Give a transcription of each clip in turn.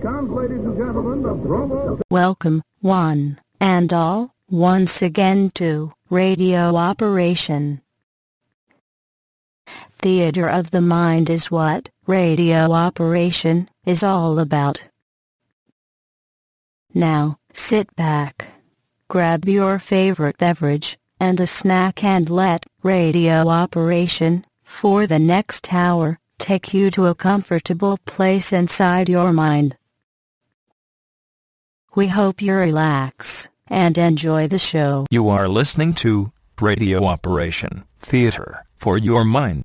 Welcome, ladies and gentlemen, the promo. Welcome, one and all, once again to Radio Operation. Theater of the mind is what Radio Operation is all about. Now, sit back, grab your favorite beverage and a snack and let Radio Operation, for the next hour, take you to a comfortable place inside your mind. We hope you relax and enjoy the show. You are listening to Radio Operation, Theater for Your Mind.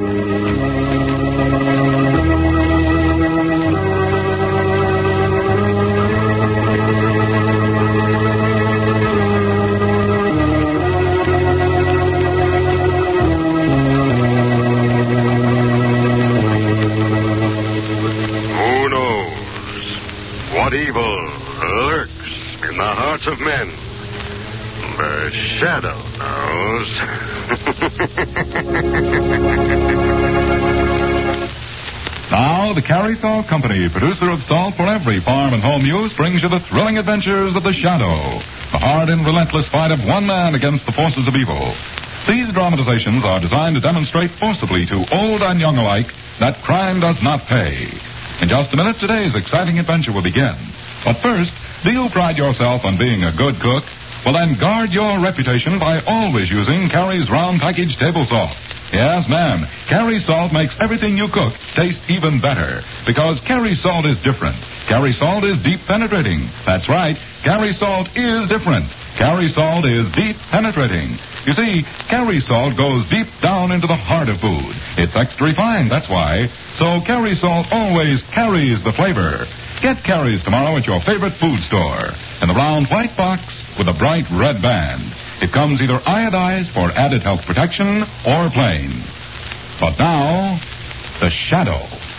Who knows what evil lurks in the hearts of men? The Shadow knows. Now, the Carrie Salt Company, producer of salt for every farm and home use, brings you the thrilling adventures of the Shadow, the hard and relentless fight of one man against the forces of evil. These dramatizations are designed to demonstrate forcibly to old and young alike that crime does not pay. In just a minute, today's exciting adventure will begin. But first, do you pride yourself on being a good cook? Well, then guard your reputation by always using Carrie's round package table salt. Yes, ma'am, Carrie salt makes everything you cook taste even better. Because Carrie salt is different. Carrie salt is deep penetrating. That's right, Carrie salt is different. Carrie salt is deep penetrating. You see, Carrie salt goes deep down into the heart of food. It's extra refined, that's why. So Carrie salt always carries the flavor. Get Carrie's tomorrow at your favorite food store. In the round white box with a bright red band. It comes either iodized for added health protection or plain. But now, the Shadow.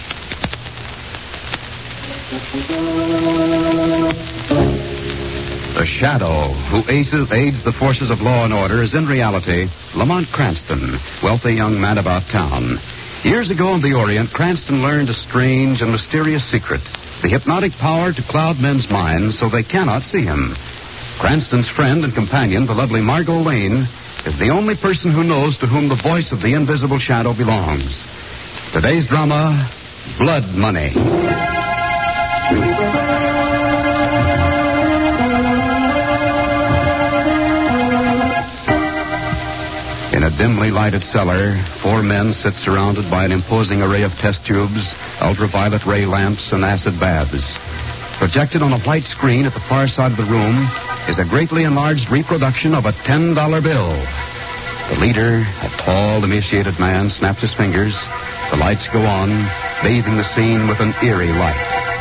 The Shadow, who aids the forces of law and order, is in reality Lamont Cranston, wealthy young man about town. Years ago in the Orient, Cranston learned a strange and mysterious secret, the hypnotic power to cloud men's minds so they cannot see him. Cranston's friend and companion, the lovely Margot Lane, is the only person who knows to whom the voice of the invisible Shadow belongs. Today's drama, Blood Money. In a dimly lighted cellar, 4 men sit surrounded by an imposing array of test tubes, ultraviolet ray lamps, and acid baths. Projected on a white screen at the far side of the room is a greatly enlarged reproduction of a $10 bill. The leader, a tall, emaciated man, snaps his fingers. The lights go on, bathing the scene with an eerie light.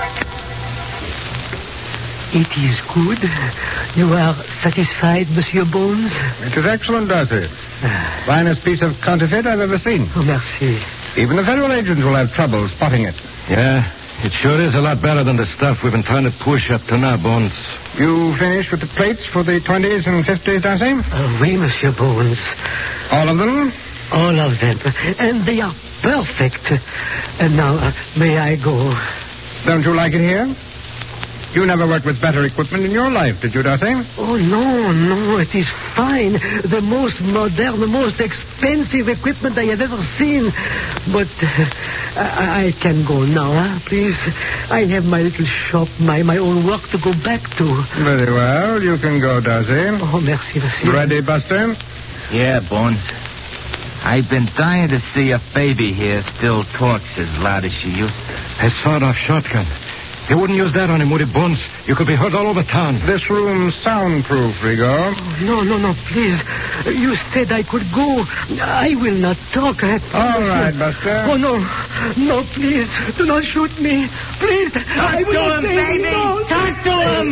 It is good. You are satisfied, Monsieur Bones? It is excellent, Darcy. Finest piece of counterfeit I've ever seen. Oh, merci. Even the federal agents will have trouble spotting it. Yeah, it sure is a lot better than the stuff we've been trying to push up to now, Bones. You finished with the plates for the 20s and 50s, Darcy? Oui, Monsieur Bones. All of them? All of them. And they are perfect. And now, may I go? Don't you like it here? You never worked with better equipment in your life, did you, Darcy? Oh, no, it is fine. The most modern, the most expensive equipment I have ever seen. But I can go now, please. I have my little shop, my own work to go back to. Very well, you can go, Darcy. Oh, merci, monsieur. Ready, Buster? Yeah, Bones. I've been dying to see if baby here still talks as loud as she used to. A sawed-off shotgun. You wouldn't use that on him, would you, Bones? You could be heard all over town. This room's soundproof, Rigo. Oh, no, please. You said I could go. I will not talk. All right, Buster. Oh, no, please. Do not shoot me. Please. Talk to him, baby. No. Talk to him.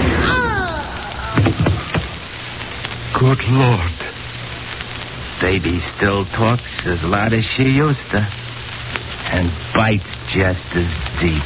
Good Lord. Baby still talks as loud as she used to. And bites just as deep.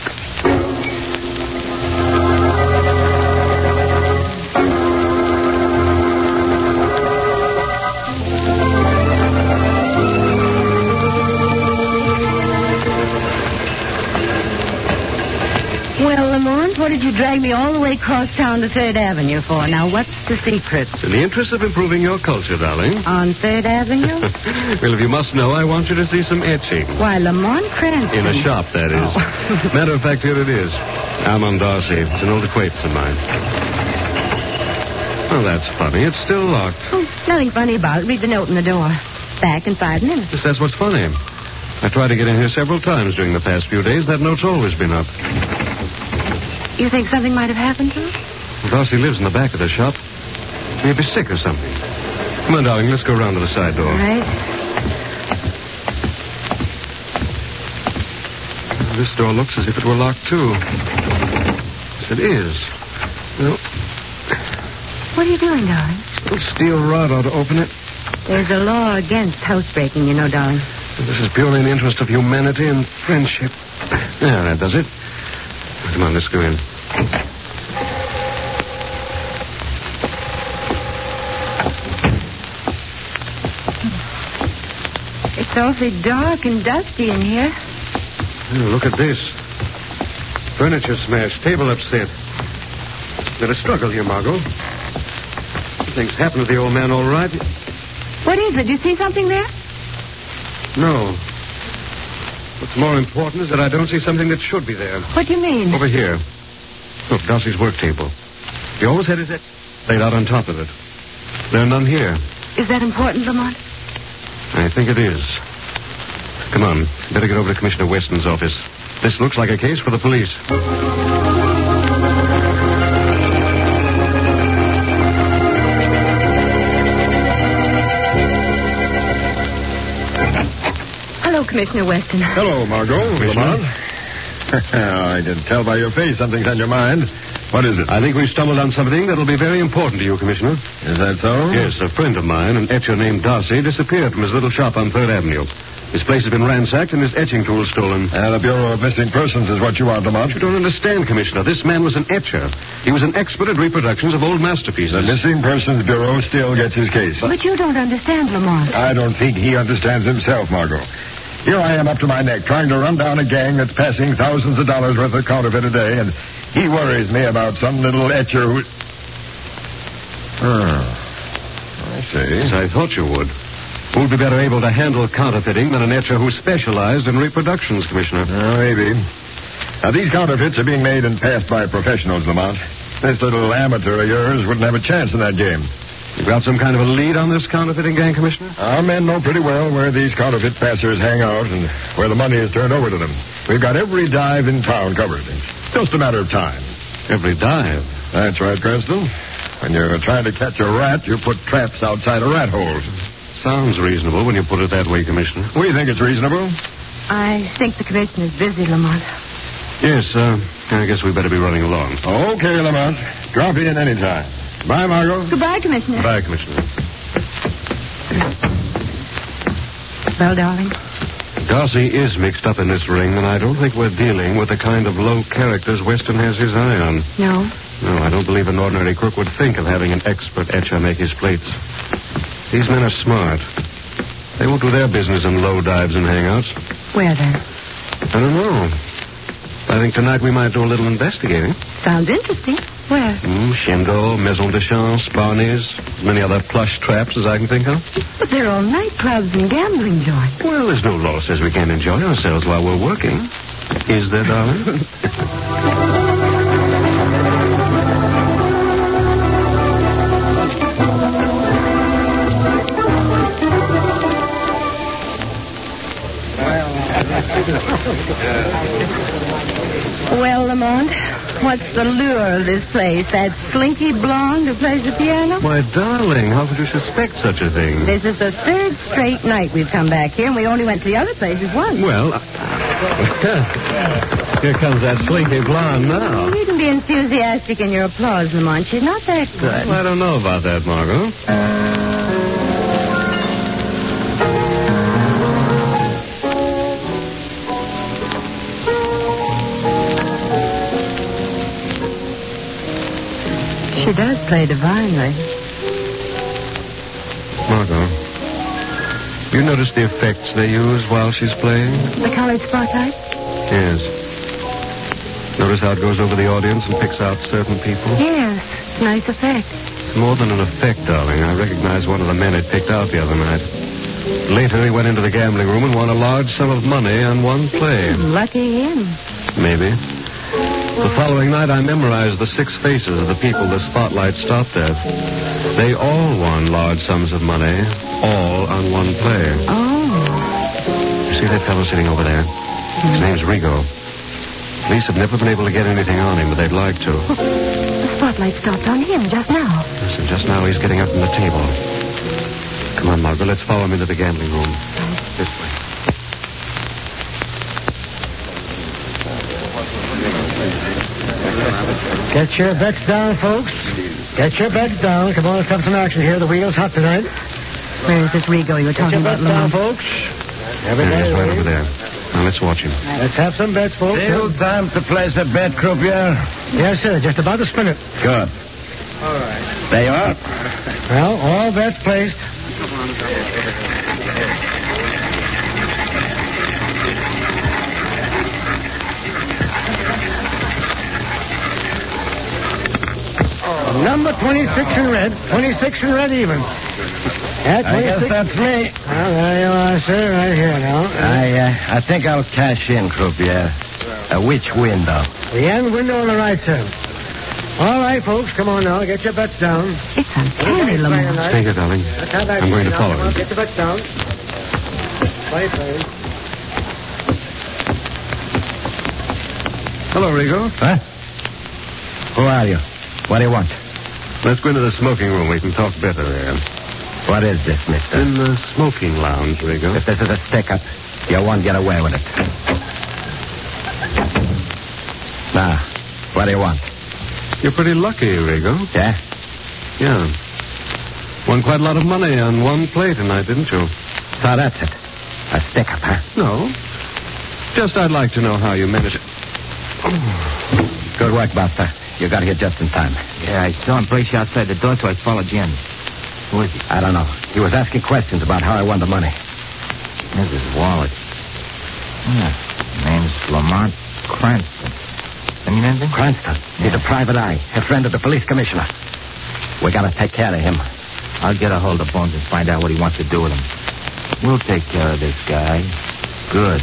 Well, Lamont, what did you drag me all the way across town to 3rd Avenue for? Now, what's the secret? In the interest of improving your culture, darling. On 3rd Avenue? Well, if you must know, I want you to see some etching. Why, Lamont Cranston. In a shop, that is. Oh. Matter of fact, here it is. Armand Darcy. It's an old acquaintance of mine. Oh, that's funny. It's still locked. Oh, nothing funny about it. Read the note in the door. Back in 5 minutes. Yes, that's what's funny. I tried to get in here several times during the past few days. That note's always been up. You think something might have happened to him? Darcy lives in the back of the shop. Maybe sick or something. Come on, darling. Let's go around to the side door. All right. This door looks as if it were locked, too. Yes, it is. Well, what are you doing, darling? a steel rod ought to open it. There's a law against housebreaking, you know, darling. This is purely in the interest of humanity and friendship. Yeah, that does it. Come on, let's go in. It's awfully dark and dusty in here. Oh, look at this. Furniture smashed, table upset. Been a struggle here, Margot. Things happened to the old man all right. What is it? Do you see something there? No. What's more important is that I don't see something that should be there. What do you mean? Over here. Look, Darcy's work table. He always had his laid out on top of it. There are none here. Is that important, Lamont? I think it is. Come on. Better get over to Commissioner Weston's office. This looks like a case for the police. Hello, Commissioner Weston. Hello, Margot. Lamont. I can tell by your face something's on your mind. What is it? I think we've stumbled on something that'll be very important to you, Commissioner. Is that so? Yes, a friend of mine, an etcher named Darcy, disappeared from his little shop on 3rd Avenue. His place has been ransacked and his etching tools stolen. The Bureau of Missing Persons is what you want, Lamont. You don't understand, Commissioner. This man was an etcher. He was an expert at reproductions of old masterpieces. The Missing Persons Bureau still gets his case. But you don't understand, Lamont. I don't think he understands himself, Margot. Here I am up to my neck trying to run down a gang that's passing thousands of dollars worth of counterfeit a day, and he worries me about some little etcher who... I see. Yes, I thought you would. Who'd be better able to handle counterfeiting than an etcher who specialized in reproductions, Commissioner? Maybe. Now, these counterfeits are being made and passed by professionals, Lamont. This little amateur of yours wouldn't have a chance in that game. You got some kind of a lead on this counterfeiting gang, Commissioner? Our men know pretty well where these counterfeit passers hang out and where the money is turned over to them. We've got every dive in town covered. It's just a matter of time. Every dive? That's right, Cranston. When you're trying to catch a rat, you put traps outside of rat holes. Sounds reasonable when you put it that way, Commissioner. We think it's reasonable. I think the commissioner's busy, Lamont. Yes, I guess we better be running along. Okay, Lamont. Drop in anytime. Bye, Margot. Goodbye, Commissioner. Bye, Commissioner. Well, darling? Darcy is mixed up in this ring, and I don't think we're dealing with the kind of low characters Weston has his eye on. No? No, I don't believe an ordinary crook would think of having an expert etcher make his plates. These men are smart. They won't do their business in low dives and hangouts. Where, then? I don't know. I think tonight we might do a little investigating. Sounds interesting. Where? Chendot, Maison de Chance, Barney's, as many other plush traps as I can think of. But they're all nightclubs and gambling joints. Well, there's no law says we can't enjoy ourselves while we're working. Is there, darling? Well, Lamont, what's the lure of this place? That slinky blonde who plays the piano? Why, darling, how could you suspect such a thing? This is the third straight night we've come back here, and we only went to the other places once. Well, here comes that slinky blonde now. You needn't be enthusiastic in your applause, Lamont. She's not that good. Well, I don't know about that, Margot. She does play divinely. Margot, you notice the effects they use while she's playing? The colored spotlight? Yes. Notice notice how it goes over the audience and picks out certain people? Yes. Nice effect. It's more than an effect, darling. I recognize one of the men it picked out the other night. Later, he went into the gambling room and won a large sum of money on one play. Lucky him. Maybe. The following night, I memorized the 6 faces of the people the spotlight stopped at. They all won large sums of money, all on one play. Oh. You see that fellow sitting over there? His name's Rigo. Police have never been able to get anything on him, but they'd like to. The spotlight stopped on him just now. Listen, just now he's getting up from the table. Come on, Margaret, let's follow him into the gambling room. This way. Get your bets down, folks. Get your bets down. Come on, let's have some action here. The wheel's hot tonight. Where is this Rigo you were talking about, Get your bets down, Lamont? folks. There Everybody he is, right ready? over there. Now, let's watch him. Let's have some bets, folks. Still time to place a bet, croupier? Yes, sir. Just about to spin it. Good. All right. They are? Well, all bets placed. Number 26 in red. 26 in red even. Yeah, 26. I guess that's me. Well, there you are, sir, right here now. I think I'll cash in, croupier. Which window? The end window on the right, sir. All right, folks, come on now. Get your bets down. It's uncanny, Lamont. Stay here, darling. Let's have that I'm going to now. follow Come on, him. get your bets down. Play. Hello, Rigo. Huh? Who are you? What do you want? Let's go into the smoking room. We can talk better there. What is this, mister? In the smoking lounge, Rigo. If this is a stick-up, you won't get away with it. Now, what do you want? You're pretty lucky, Rigo. Yeah? Yeah. Won quite a lot of money on one play tonight, didn't you? So that's it. A stick-up, huh? No. Just I'd like to know how you managed it. Good work, Buster. You got here just in time. Yeah, I saw him brace outside the door, so I followed you in. Who is he? I don't know. He was asking questions about how I won the money. There's his wallet. Yeah. Name's Lamont Cranston. I mean anything? Cranston. He's a private eye, a friend of the police commissioner. We gotta take care of him. I'll get a hold of Bones and find out what he wants to do with him. We'll take care of this guy. Good.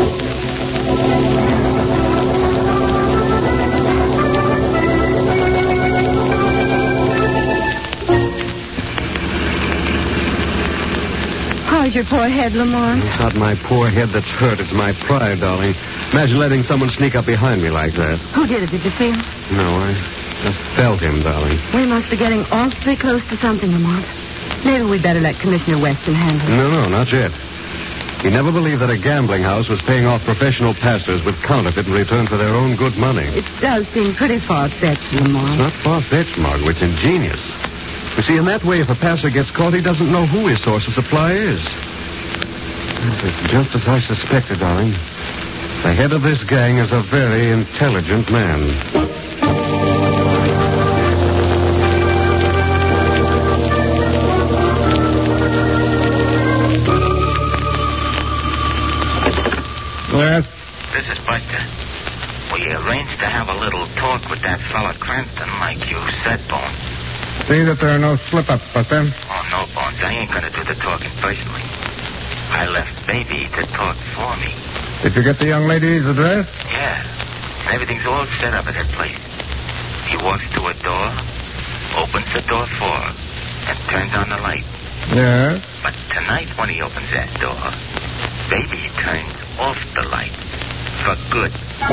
How's your poor head, Lamont? It's not my poor head that's hurt. It's my pride, darling. Imagine letting someone sneak up behind me like that. Who did it? Did you see him? No, I just felt him, darling. We must be getting awfully close to something, Lamont. Maybe we'd better let Commissioner Weston handle it. No, not yet. He never believed that a gambling house was paying off professional pastors with counterfeit in return for their own good money. It does seem pretty far-fetched, Lamont. It's not far-fetched, Margaret. It's ingenious. You see, in that way, if a pastor gets caught, he doesn't know who his source of supply is. It's just as I suspected, darling. The head of this gang is a very intelligent man. Yes? This is Buster. We arranged to have a little talk with that fella Cranston, like you said, Bones. See that there are no slip-ups, Buster. Oh, no, Bones. I ain't gonna do the talking personally. I left Baby to talk for me. Did you get the young lady's address? Yeah. Everything's all set up at her place. He walks to a door, opens the door for her, and turns on the light. Yes. But tonight, when he opens that door, Baby turns off the light. For good.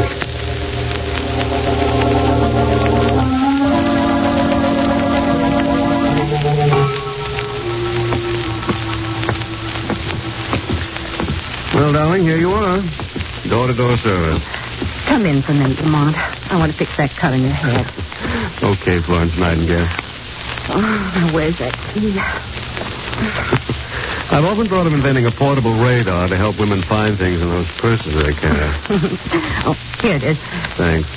Well, darling, here you are. Door-to-door service. Come in for a minute, Lamont. I want to fix that cut on your head. Okay, Florence Nightingale. Oh, now where's that key? I've often thought of inventing a portable radar to help women find things in those purses they carry. Oh, here it is. Thanks.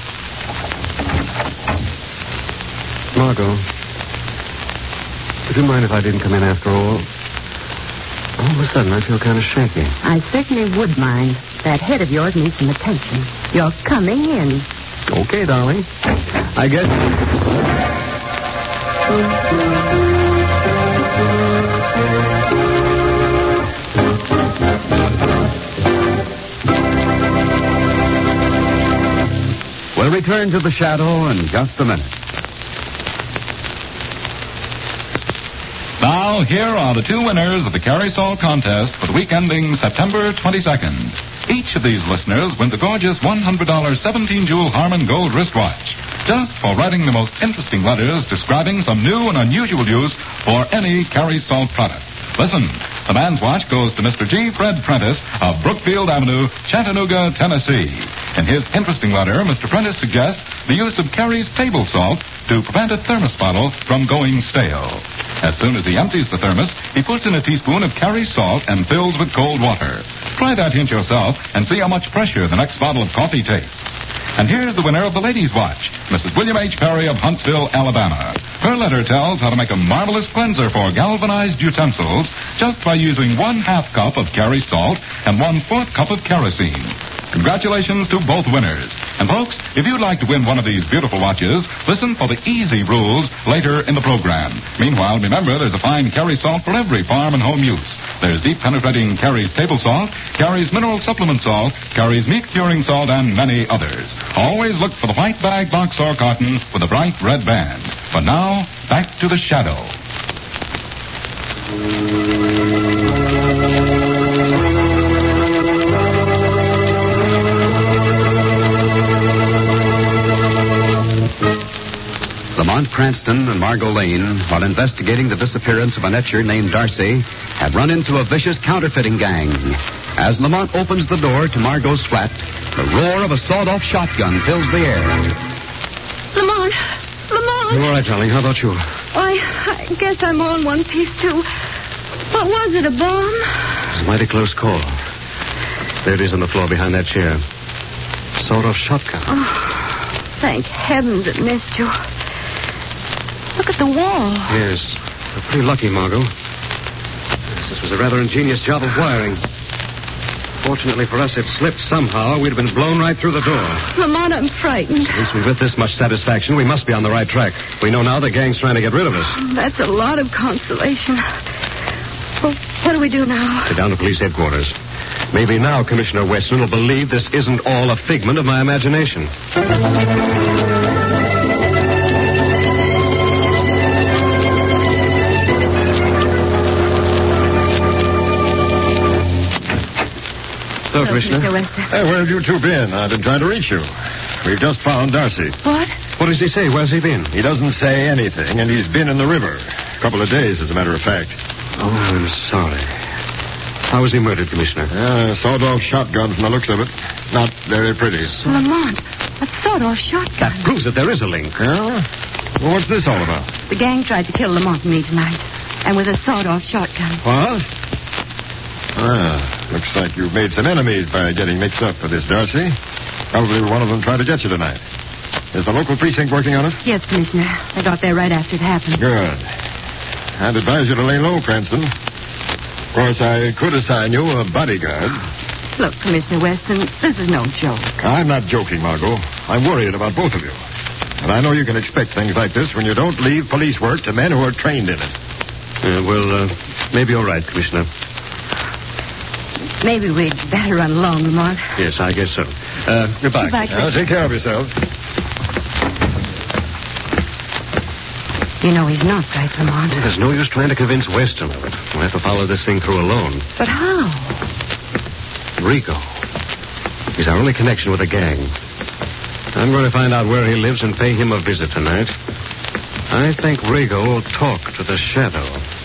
Margot, would you mind if I didn't come in after all? All of a sudden, I feel kind of shaky. I certainly would mind. That head of yours needs some attention. You're coming in. Okay, darling. I guess... We'll return to the shadow in just a minute. Now, here are the two winners of the Carry Salt contest for the week ending September 22nd. Each of these listeners wins a gorgeous $100 17-jewel Harman Gold wristwatch, just for writing the most interesting letters describing some new and unusual use for any Carry Salt product. Listen, the man's watch goes to Mr. G. Fred Prentice of Brookfield Avenue, Chattanooga, Tennessee. In his interesting letter, Mr. Prentice suggests the use of Carry's table salt to prevent a thermos bottle from going stale. As soon as he empties the thermos, he puts in a teaspoon of Carry salt and fills with cold water. Try that hint yourself and see how much fresher the next bottle of coffee tastes. And here's the winner of the ladies' watch, Mrs. William H. Perry of Huntsville, Alabama. Her letter tells how to make a marvelous cleanser for galvanized utensils just by using 1/2 cup of Carry salt and 1/4 cup of kerosene. Congratulations to both winners. And folks, if you'd like to win one of these beautiful watches, listen for the easy rules later in the program. Meanwhile, remember, there's a fine Carry salt for every farm and home use. There's deep penetrating Carry's table salt, Carry's mineral supplement salt, Carry's meat curing salt, and many others. Always look for the white bag, box, or carton with a bright red band. But now, back to the shadow. Lamont Cranston and Margot Lane, while investigating the disappearance of an etcher named Darcy, have run into a vicious counterfeiting gang. As Lamont opens the door to Margot's flat, the roar of a sawed-off shotgun fills the air. Lamont! Lamont! I'm all right, darling. How about you? I guess I'm all in one piece, too. What was it, a bomb? It was a mighty close call. There it is on the floor behind that chair. Sawed-off shotgun. Oh, thank heavens it missed you. Look at the wall. Yes. We're pretty lucky, Margot. This was a rather ingenious job of wiring. Fortunately for us, it slipped somehow. We'd have been blown right through the door. Lamont, I'm frightened. Since we've with this much satisfaction, we must be on the right track. We know now the gang's trying to get rid of us. That's a lot of consolation. Well, what do we do now? Sit down to police headquarters. Maybe now Commissioner Weston will believe this isn't all a figment of my imagination. Hello, Commissioner. Mr. Weston. Hey, where have you two been? I've been trying to reach you. We've just found Darcy. What? What does he say? Where's he been? He doesn't say anything, and he's been in the river. A couple of days, as a matter of fact. Oh, I'm sorry. How was he murdered, Commissioner? A sawed-off shotgun from the looks of it. Not very pretty. Lamont, a sawed-off shotgun. That proves that there is a link. Yeah? Well, what's this all about? The gang tried to kill Lamont and me tonight, and with a sawed-off shotgun. What? Looks like you've made some enemies by getting mixed up with this Darcy. Probably one of them tried to get you tonight. Is the local precinct working on it? Yes, Commissioner. I got there right after it happened. Good. I'd advise you to lay low, Cranston. Of course, I could assign you a bodyguard. Look, Commissioner Weston, this is no joke. I'm not joking, Margot. I'm worried about both of you. And I know you can expect things like this when you don't leave police work to men who are trained in it. Maybe you're right, Commissioner. Maybe we'd better run along, Lamont. Yes, I guess so. Goodbye. Goodbye, Chris. Take care of yourself. You know he's not right, Lamont. There's no use trying to convince Weston of it. We'll have to follow this thing through alone. But how? Rico. He's our only connection with the gang. I'm going to find out where he lives and pay him a visit tonight. I think Rigo will talk to the shadow.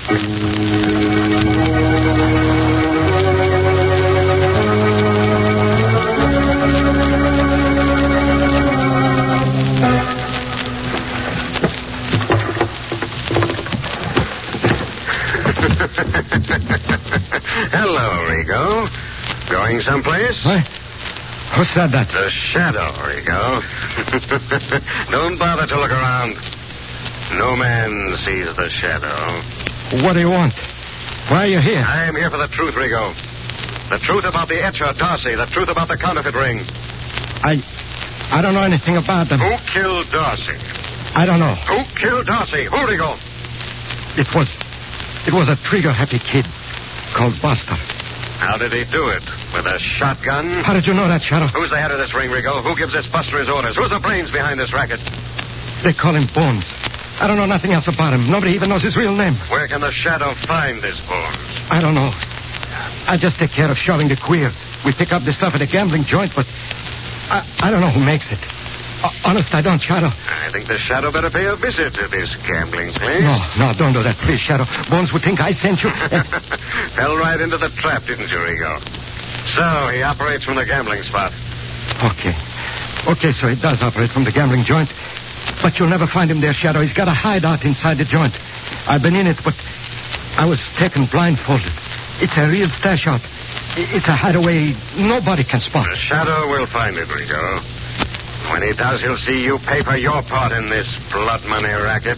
Hello, Rigo. Going someplace? What? What's that? The shadow, Rigo. Don't bother to look around. No man sees the shadow. What do you want? Why are you here? I am here for the truth, Rigo. The truth about the etcher, Darcy. The truth about the counterfeit ring. I don't know anything about them. Who killed Darcy? I don't know. Who killed Darcy? Who, Rigo? It was a trigger-happy kid called Buster. How did he do it? With a shotgun? How did you know that, Shadow? Who's the head of this ring, Rigo? Who gives this Buster his orders? Who's the brains behind this racket? They call him Bones. I don't know nothing else about him. Nobody even knows his real name. Where can the Shadow find this Bones? I don't know. I just take care of shoving the queer. We pick up the stuff at a gambling joint, but I don't know who makes it. Honest, I don't, Shadow. I think the Shadow better pay a visit to this gambling place. No, don't do that, please, Shadow. Bones would think I sent you. Fell right into the trap, didn't you, Rigo? So, he operates from the gambling spot. Okay, so he does operate from the gambling joint. But you'll never find him there, Shadow. He's got a hideout inside the joint. I've been in it, but I was taken blindfolded. It's a real stash out. It's a hideaway nobody can spot. The Shadow will find it, Rigo. When he does, he'll see you pay for your part in this blood money racket.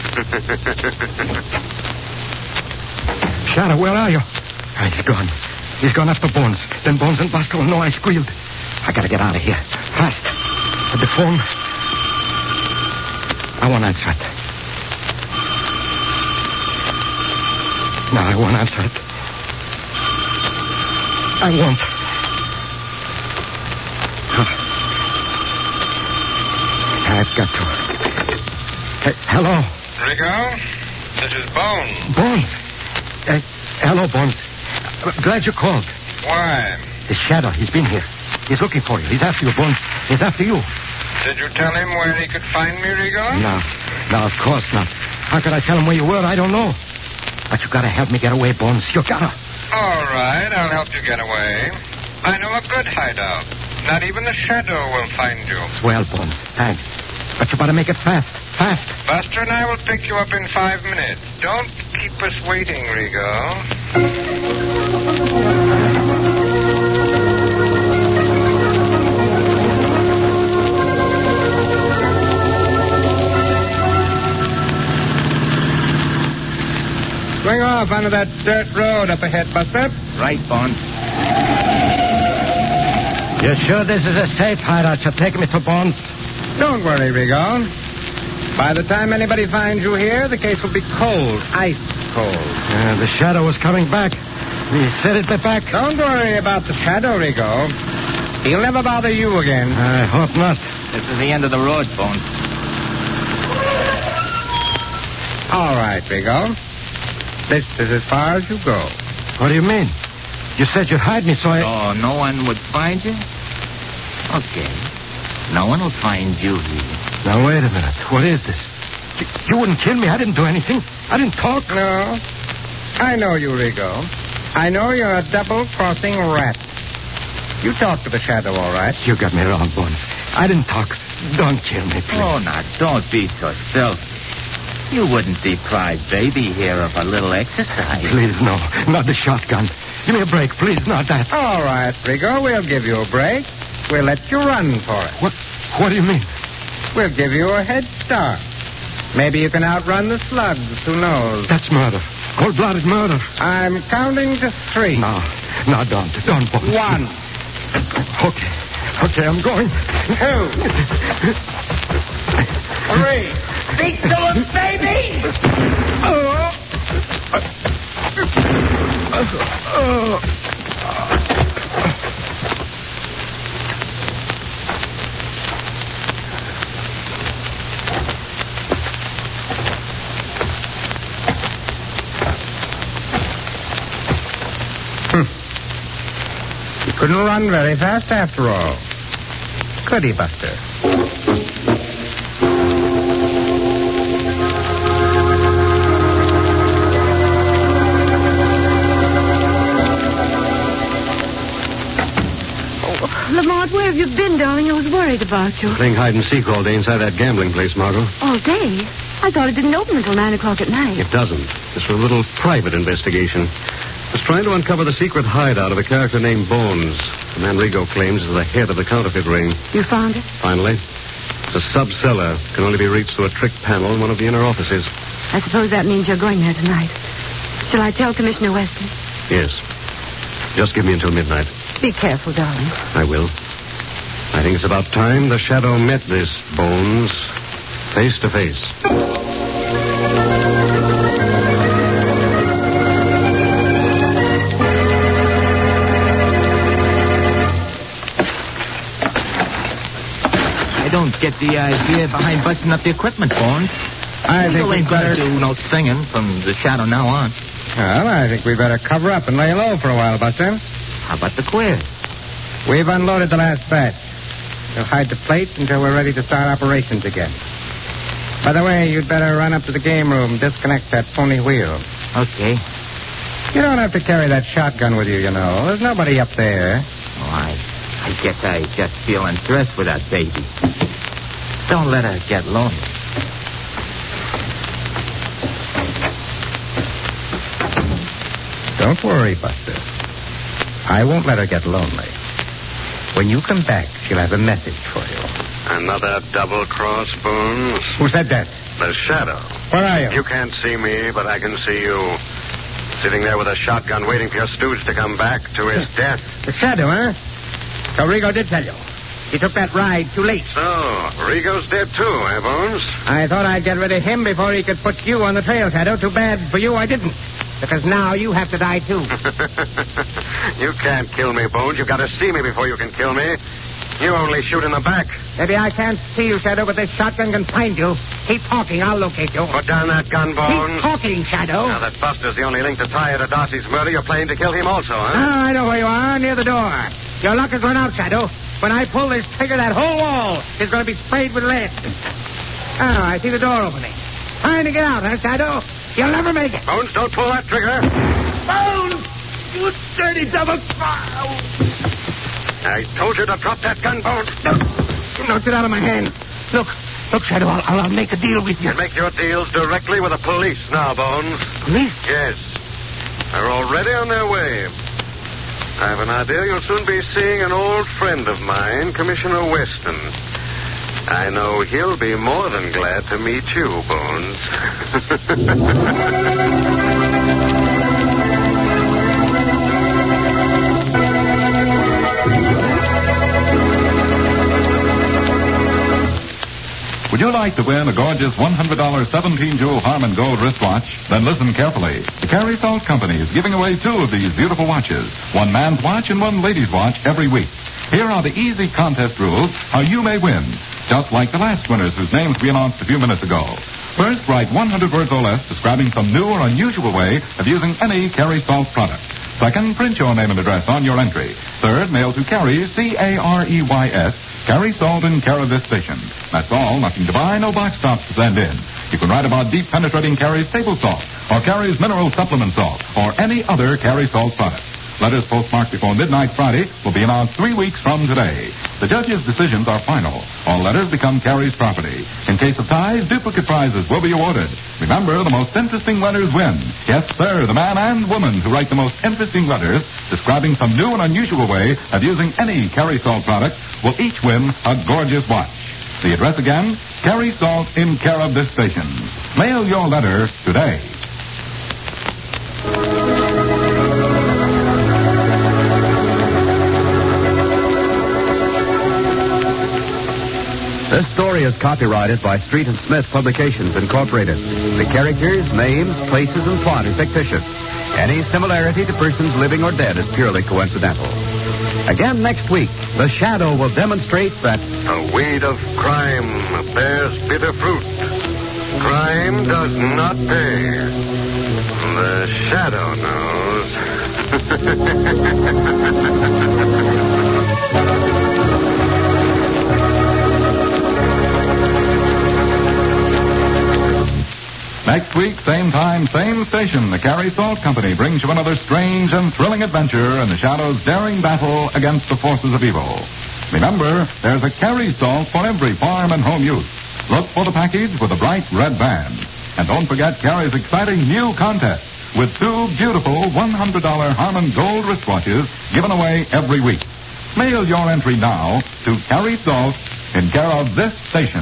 Shadow, where are you? He's gone. He's gone after Bones. Then Bones and Buster will know I squealed. I gotta get out of here. Fast. At the phone. I won't answer it. No, I won't answer it. I won't. I've got to. Hello? Rigo, this is Bones. Bones? Hello, Bones. Glad you called. Why? The Shadow, he's been here. He's looking for you. He's after you, Bones. He's after you. Did you tell him where he could find me, Rigo? No, of course not. How could I tell him where you were? I don't know. But you gotta help me get away, Bones. You gotta. All right, I'll help you get away. I know a good hideout. Not even the Shadow will find you. Swell, Bones. Thanks. But you better make it fast. Fast. Buster and I will pick you up in 5 minutes. Don't keep us waiting, Rigo. Swing off onto that dirt road up ahead, Buster. Right, Bones. You're sure this is a safe hideout? You're taking me to Bones? Don't worry, Rigo. By the time anybody finds you here, the case will be cold. Ice cold. The Shadow was coming back. He said it'd be back. Don't worry about the Shadow, Rigo. He'll never bother you again. I hope not. This is the end of the road, Bones. All right, Rigo. This is as far as you go. What do you mean? You said you'd hide me, so I... Oh, no one would find you? Okay. No one will find you here. Now, wait a minute. What is this? You wouldn't kill me. I didn't do anything. I didn't talk. No. I know you, Rigo. I know you're a double-crossing rat. You talked to the Shadow, all right. You got me wrong, Bones. I didn't talk. Don't kill me, please. Oh, now, don't be so selfish. You wouldn't deprive baby here of a little exercise. Please, no. Not the shotgun. Give me a break, please. Not that. All right, Rigo. We'll give you a break. We'll let you run for it. What do you mean? We'll give you a head start. Maybe you can outrun the slugs. Who knows? That's murder. Cold-blooded murder. I'm counting to 3. No, don't. Don't, Bones. 1. Okay, I'm going. 2. 3. Speak to him, baby! He couldn't run very fast after all. Could he, Buster? Lamont, where have you been, darling? I was worried about you. Playing hide and seek all day inside that gambling place, Margot. All day? I thought it didn't open until 9 o'clock at night. It doesn't. This was a little private investigation. I was trying to uncover the secret hideout of a character named Bones. The man Rigo claims is the head of the counterfeit ring. You found it? Finally. It's a sub-cellar. Can only be reached through a trick panel in one of the inner offices. I suppose that means you're going there tonight. Shall I tell Commissioner Weston? Yes. Just give me until midnight. Be careful, darling. I will. I think it's about time the Shadow met this Bones face to face. I don't get the idea behind busting up the equipment, Bones. I think we ain't gonna do no singing from the Shadow now on. Well, I think we better cover up and lay low for a while, Buster. How about the quiz? We've unloaded the last batch. We'll hide the plate until we're ready to start operations again. By the way, you'd better run up to the game room, disconnect that phony wheel. Okay. You don't have to carry that shotgun with you, you know. There's nobody up there. Oh, I guess I just feel undressed with that baby. Don't let her get lonely. Don't worry, Buster. I won't let her get lonely. When you come back, she'll have a message for you. Another double-cross, Bones? Who said that? The Shadow. Where are you? You can't see me, but I can see you. Sitting there with a shotgun waiting for your stooge to come back to his death. The Shadow, huh? So Rigo did tell you. He took that ride too late. So, Rigo's dead too, eh, Bones? I thought I'd get rid of him before he could put you on the trail, Shadow. Too bad for you I didn't. Because now you have to die, too. You can't kill me, Bones. You've got to see me before you can kill me. You only shoot in the back. Maybe I can't see you, Shadow, but this shotgun can find you. Keep talking. I'll locate you. Put down that gun, Bones. Keep talking, Shadow. Now that Buster's the only link to tie you to Darcy's murder, you're planning to kill him also, huh? Ah, I know where you are, near the door. Your luck has run out, Shadow. When I pull this trigger, that whole wall is going to be sprayed with lead. Oh, I see the door opening. Trying to get out, huh, Shadow? You'll never make it. Bones, don't pull that trigger. Bones! You dirty double... I told you to drop that gun, Bones. No, you knocked it out of my hand. Look, Shadow, I'll make a deal with you. You make your deals directly with the police now, Bones. Police? Yes. They're already on their way. I have an idea you'll soon be seeing an old friend of mine, Commissioner Weston. I know he'll be more than glad to meet you, Bones. Would you like to win a gorgeous $100 17-jewel Harman Gold wristwatch? Then listen carefully. The Carey Salt Company is giving away two of these beautiful watches, one man's watch and one lady's watch every week. Here are the easy contest rules how you may win, just like the last winners whose names we announced a few minutes ago. First, write 100 words or less describing some new or unusual way of using any Carey Salt product. Second, print your name and address on your entry. Third, mail to Carey, Careys, Carey Salt in care of this station. That's all. Nothing to buy, no box tops to send in. You can write about deep penetrating Carey's table salt, or Carey's mineral supplement salt, or any other Carey Salt product. Letters postmarked before midnight Friday will be announced 3 weeks from today. The judges' decisions are final. All letters become Carey's property. In case of ties, duplicate prizes will be awarded. Remember, the most interesting letters win. Yes, sir, the man and woman who write the most interesting letters describing some new and unusual way of using any Carey Salt product will each win a gorgeous watch. The address again, Carey Salt in care of this station. Mail your letter today. This story is copyrighted by Street and Smith Publications, Incorporated. The characters, names, places, and plot are fictitious. Any similarity to persons living or dead is purely coincidental. Again next week, the Shadow will demonstrate that the weed of crime bears bitter fruit. Crime does not pay. The Shadow knows. Next week, same time, same station, the Carey Salt Company brings you another strange and thrilling adventure in the Shadow's daring battle against the forces of evil. Remember, there's a Carey Salt for every farm and home use. Look for the package with a bright red band. And don't forget Carey's exciting new contest with two beautiful $100 Harman Gold wristwatches given away every week. Mail your entry now to Carey Salt in care of this station.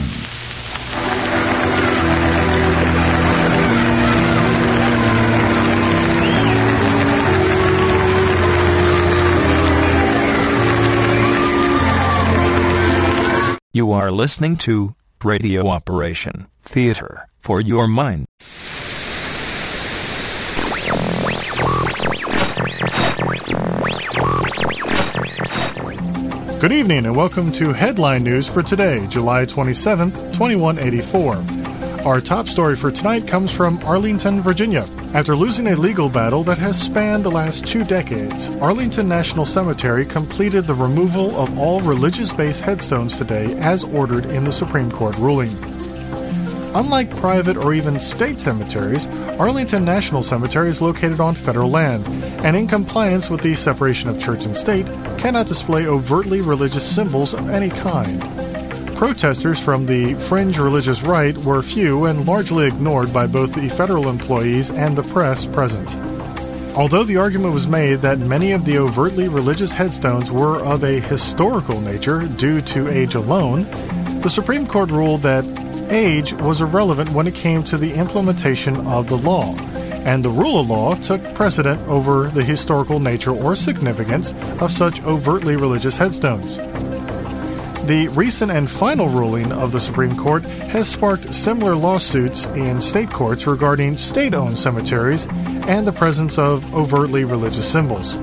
You are listening to Radio Operation Theater for Your Mind. Good evening and welcome to Headline News for today, July 27th, 2184. Our top story for tonight comes from Arlington, Virginia. After losing a legal battle that has spanned the last 2 decades, Arlington National Cemetery completed the removal of all religious-based headstones today as ordered in the Supreme Court ruling. Unlike private or even state cemeteries, Arlington National Cemetery is located on federal land, and in compliance with the separation of church and state, cannot display overtly religious symbols of any kind. Protesters from the fringe religious right were few and largely ignored by both the federal employees and the press present. Although the argument was made that many of the overtly religious headstones were of a historical nature due to age alone, the Supreme Court ruled that age was irrelevant when it came to the implementation of the law, and the rule of law took precedent over the historical nature or significance of such overtly religious headstones. The recent and final ruling of the Supreme Court has sparked similar lawsuits in state courts regarding state-owned cemeteries and the presence of overtly religious symbols.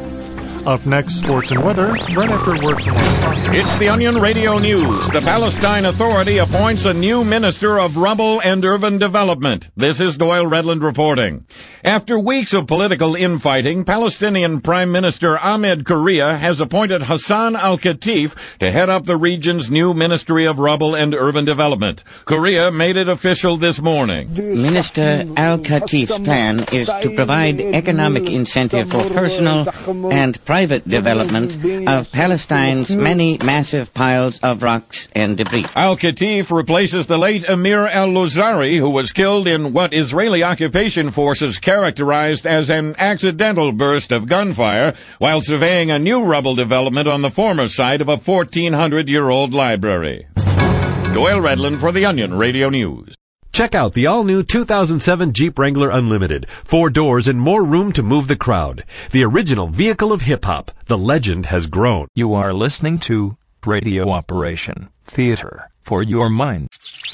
Up next, sports and weather, right after a word from our sponsor. It's the Onion Radio News. The Palestine Authority appoints a new Minister of Rubble and Urban Development. This is Doyle Redland reporting. After weeks of political infighting, Palestinian Prime Minister Ahmed Correa has appointed Hassan al-Khatif to head up the region's new Ministry of Rubble and Urban Development. Correa made it official this morning. Minister al-Khatif's plan is to provide economic incentive for personal and private development of Palestine's many massive piles of rocks and debris. Al-Khatif replaces the late Amir al-Luzari, who was killed in what Israeli occupation forces characterized as an accidental burst of gunfire while surveying a new rubble development on the former site of a 1,400-year-old library. Doyle Redland for the Onion Radio News. Check out the all-new 2007 Jeep Wrangler Unlimited. 4 doors and more room to move the crowd. The original vehicle of hip-hop. The legend has grown. You are listening to Radio Operation Theater for Your Mind.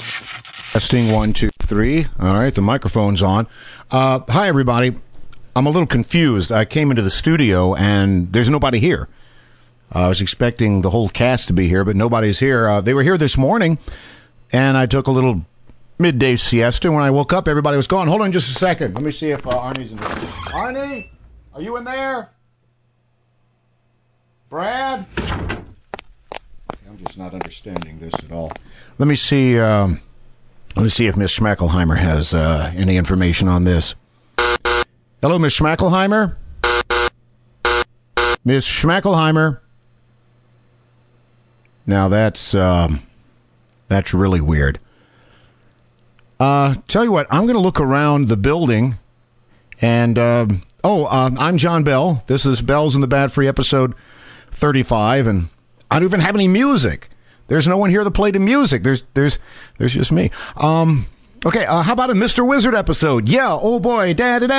Testing 1, 2, 3. All right, the microphone's on. Hi, everybody. I'm a little confused. I came into the studio, and there's nobody here. I was expecting the whole cast to be here, but nobody's here. They were here this morning, and I took a little midday siesta. When I woke up, everybody was gone. Hold on just a second. Let me see if Arnie's in there. Arnie, are you in there? Brad? I'm just not understanding this at all. Let me see if Miss Schmackelheimer has any information on this. Hello, Miss Schmackelheimer? Miss Schmackelheimer? Now that's really weird. Tell you what, I'm going to look around the building, and, I'm John Bell. This is Bells in the Bat Free, episode 35, and I don't even have any music. There's no one here to play the music. There's just me. Okay, how about a Mr. Wizard episode? Yeah, oh boy, listen to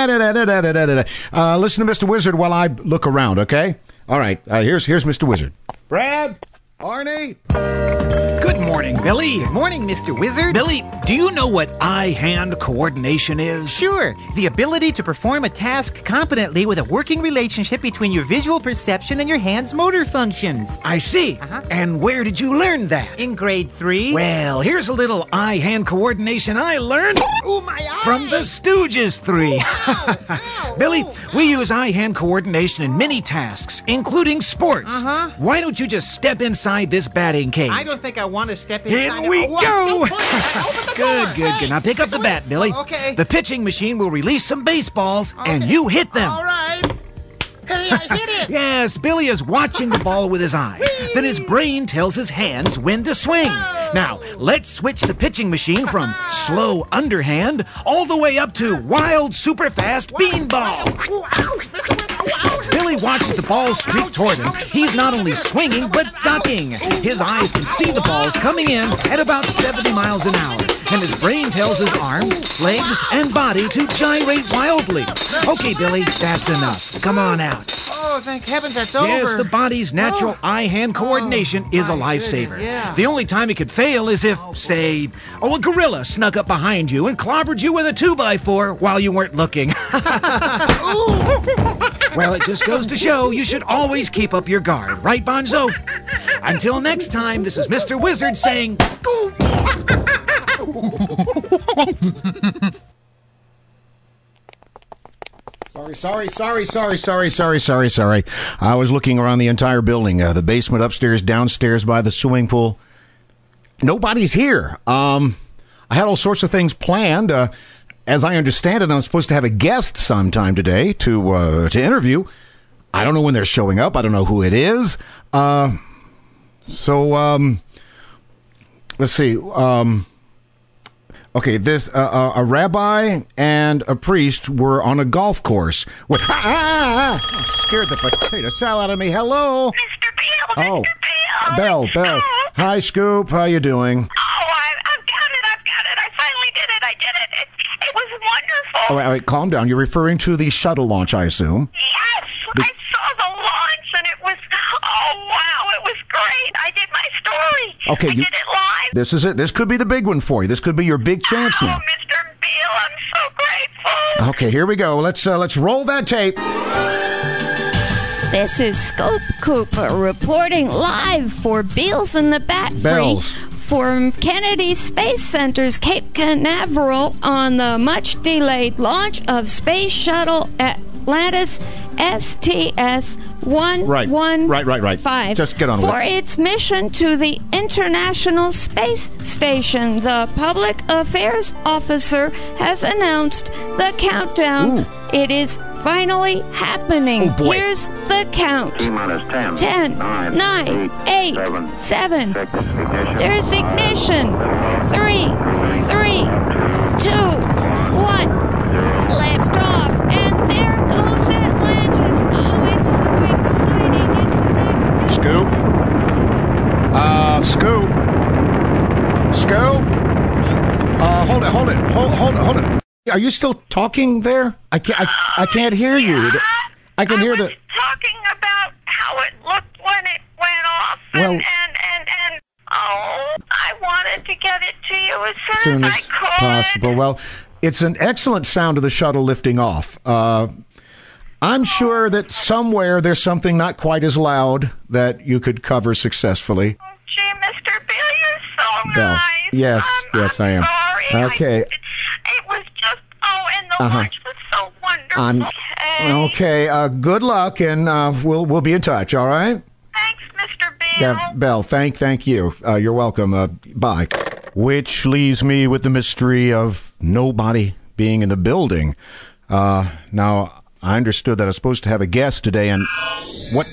Mr. Wizard while I look around, okay? All right, here's Mr. Wizard. Brad? Arnie? Good morning, Billy. Good morning, Mr. Wizard. Billy, do you know what eye-hand coordination is? Sure. The ability to perform a task competently with a working relationship between your visual perception and your hand's motor functions. I see. And where did you learn that? In grade 3. Well, here's a little eye-hand coordination I learned from the Stooges 3. Ow. Billy, we use eye-hand coordination in many tasks, including sports. Why don't you just step inside this batting cage? I don't think I want to step inside. Here we go! Good. Now pick up the bat, Billy. Okay. The pitching machine will release some baseballs, and you hit them. All right. Hey, I hit it. Yes, Billy is watching the ball with his eye. Then his brain tells his hands when to swing. Now, let's switch the pitching machine from slow underhand all the way up to wild, super fast beanball. As Billy watches the ball streak toward him, he's not only swinging, but ducking. His eyes can see the balls coming in at about 70 miles an hour, and his brain tells his arms, legs, and body to gyrate wildly. Okay, Billy, that's enough. Come on out. Oh, thank heavens that's over. Yes, the body's natural eye-hand coordination is a lifesaver. The only time it could fail is if, say, a gorilla snuck up behind you and clobbered you with a 2x4 while you weren't looking. Well, it just goes to show you should always keep up your guard, right, Bonzo? Until next time, this is Mr. Wizard saying... Sorry. I was looking around the entire building, the basement, upstairs, downstairs by the swimming pool. Nobody's here. I had all sorts of things planned. As I understand it, I'm supposed to have a guest sometime today to interview. I don't know when they're showing up. I don't know who it is. Let's see. Okay, this a rabbi and a priest were on a golf course. Scared the potato salad out of me. Hello, Mr. Beale. Mr. Beale. Belle. Hi, Scoop. How you doing? I've got it. I finally did it. I did it. It was wonderful. All right, calm down. You're referring to the shuttle launch, I assume. Yes, I saw the launch, and it was, oh, wow, it was great. I did my story. Okay, I did it live. This is it. This could be the big one for you. This could be your big chance now. Mr. Beale, I'm so grateful. Okay, here we go. Let's roll that tape. This is Scope Cooper reporting live for Beals in the Bat Free Bells. from Kennedy Space Center's Cape Canaveral on the much-delayed launch of Space Shuttle Atlantis STS-115 Right. Just get on with it. for its mission to the International Space Station. The Public Affairs Officer has announced the countdown. Ooh. It is finally happening. Oh, boy. Here's the count. 10, 9, 8, 7. There's ignition. 3, 2, 1. Lift off. And there goes Atlantis. Oh, it's so exciting. It's Scoop. Scoop. Hold it. Are you still talking there? I can't hear you. I can hear the... talking about how it looked when it went off, Well- and I wanted to get it to you as soon as I could. possible. Well, it's an excellent sound of the shuttle lifting off. I'm sure that somewhere there's something not quite as loud that you could cover successfully. Gee, Mr. Bill, you're so Belle. nice. Yes, I am. Sorry. Okay. It was just, and the lunch was so wonderful. Okay. Good luck, and we'll be in touch. All right. Thanks, Mr. Bill. Yeah, Belle. Thank you. You're welcome. Bye. Which leaves me with the mystery of nobody being in the building. Now, I understood that I was supposed to have a guest today, and what?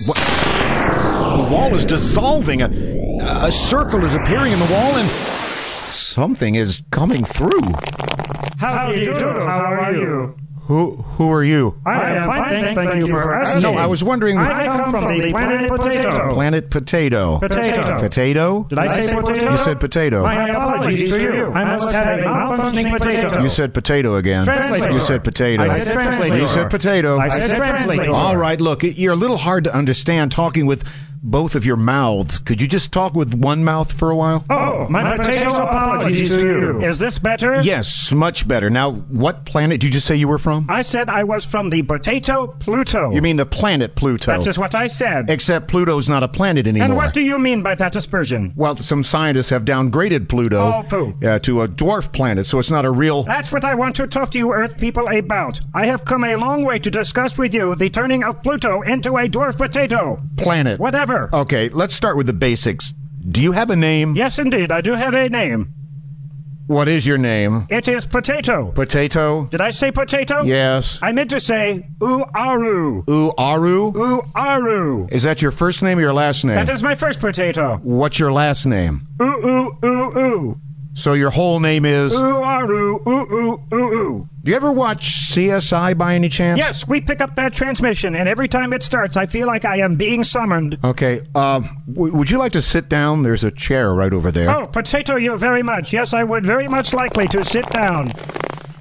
The wall is dissolving. A circle is appearing in the wall, and something is coming through. How do you do? How are you? Who are you? I am fine, thank you for asking. No, I was wondering... I come from the Planet Potato. Planet Potato. Potato? Did I say potato? You said potato. My apologies to you. I must have a malfunctioning potato. You said potato again. Translator. You said potato. I said translator. You said potato. I said translator. All right, look, you're a little hard to understand talking with both of your mouths. Could you just talk with one mouth for a while? Oh, my potato apologies to you. Is this better? Yes, much better. Now, what planet did you just say you were from? I said I was from the potato Pluto. You mean the planet Pluto? That is what I said. Except Pluto's not a planet anymore. And what do you mean by that aspersion? Well, some scientists have downgraded Pluto to a dwarf planet, so it's not a real... That's what I want to talk to you Earth people about. I have come a long way to discuss with you the turning of Pluto into a dwarf potato. Planet. Whatever. Okay, let's start with the basics. Do you have a name? Yes, indeed, I do have a name. What is your name? It is Potato. Potato? Did I say potato? Yes. I meant to say Ooh-aru. Ooh-aru? Ooh-aru. Is that your first name or your last name? That is my first potato. What's your last name? Ooh-ooh-ooh-ooh. So your whole name is... Ooh-aru. Ooh-ooh-ooh-ooh. Do you ever watch CSI by any chance? Yes, we pick up that transmission, and every time it starts, I feel like I am being summoned. Okay, would you like to sit down? There's a chair right over there. Oh, Potato, you very much. Yes, I would very much likely to sit down.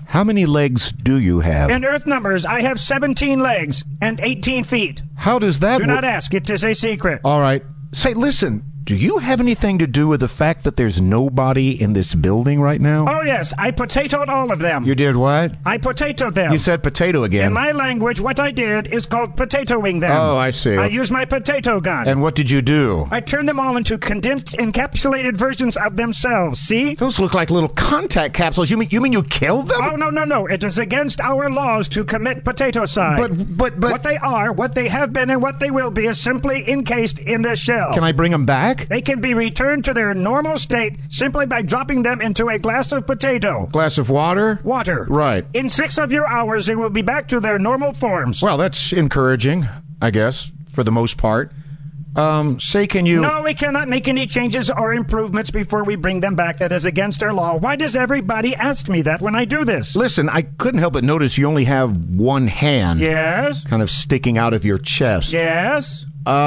How many legs do you have? In Earth numbers, I have 17 legs and 18 feet. How does that Do not ask. It is a secret. All right. Say, listen, do you have anything to do with the fact that there's nobody in this building right now? Oh, yes. I potatoed all of them. You did what? I potatoed them. You said potato again. In my language, what I did is called potatoing them. Oh, I see. I used my potato gun. And what did you do? I turned them all into condensed, encapsulated versions of themselves. See? Those look like little contact capsules. You mean you killed them? Oh, no. It is against our laws to commit potatocide. But what they are, what they have been, and what they will be is simply encased in this shell. Can I bring them back? They can be returned to their normal state simply by dropping them into a glass of potato. Glass of water? Water. Right. In 6 of your hours, they will be back to their normal forms. Well, that's encouraging, I guess, for the most part. Say, can you... No, we cannot make any changes or improvements before we bring them back. That is against our law. Why does everybody ask me that when I do this? Listen, I couldn't help but notice you only have one hand. Yes? Kind of sticking out of your chest. Yes?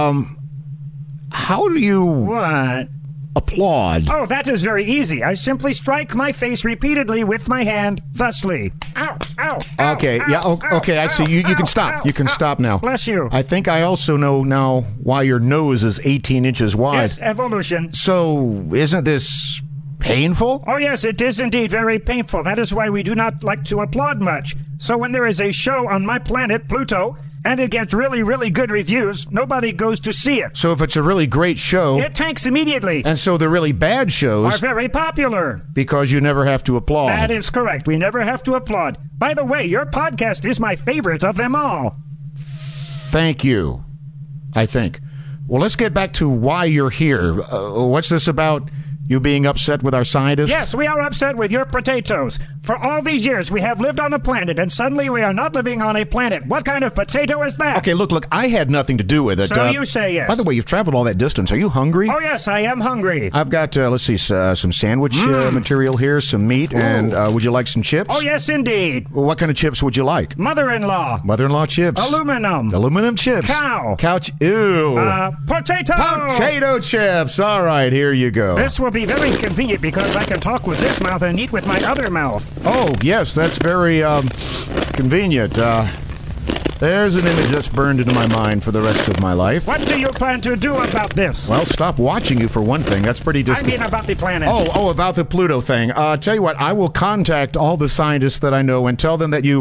How do you... What? Applaud. Oh, that is very easy. I simply strike my face repeatedly with my hand, thusly. Ow, ow, ow, Okay, ow, yeah, ow, okay, I see. You can stop. ow, You can ow. stop now. Bless you. I think I also know now why your nose is 18 inches wide. Yes, evolution. So, isn't this painful? Oh, yes, it is indeed very painful. That is why we do not like to applaud much. So when there is a show on my planet, Pluto, and it gets really, really good reviews, nobody goes to see it. So if it's a really great show... It tanks immediately. And so the really bad shows... Are very popular. Because you never have to applaud. That is correct. We never have to applaud. By the way, your podcast is my favorite of them all. Thank you, I think. Well, let's get back to why you're here. What's this about? You being upset with our scientists? Yes, we are upset with your potatoes. For all these years, we have lived on a planet, and suddenly we are not living on a planet. What kind of potato is that? Okay, look, I had nothing to do with it. So you say yes. By the way, you've traveled all that distance. Are you hungry? Oh, yes, I am hungry. I've got, let's see, some sandwich material here, some meat, and would you like some chips? Oh, yes, indeed. Well, what kind of chips would you like? Mother-in-law. Mother-in-law chips. Aluminum. Aluminum chips. Cow. Ew. Potato. Potato chips. All right, here you go. This will be very convenient because I can talk with this mouth and eat with my other mouth. Oh, yes, that's very convenient. There's an image that's burned into my mind for the rest of my life. What do you plan to do about this? Well, stop watching you for one thing. That's pretty I mean about the planet. Oh, about the Pluto thing. Tell you what, I will contact all the scientists that I know and tell them that